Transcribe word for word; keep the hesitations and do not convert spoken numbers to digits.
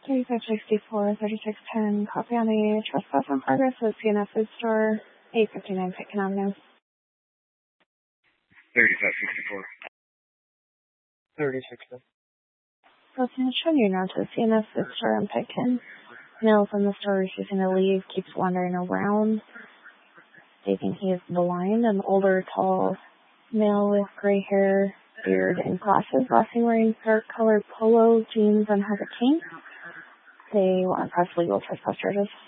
thirty-five sixty-four, thirty-six ten, copy on a trespass in progress at C N S Food Store, eight fifty-nine Pitkin Avenue. thirty-five sixty-four. thirty-six ten. So it's showing you now to the C N S Food Store in Pitkin. Male from the store refusing to leave, keeps wandering around, stating he is blind. An older, tall male with gray hair, beard, and glasses, last seen wearing dark-colored polo jeans and has a cane. They want to press legal trespass charges.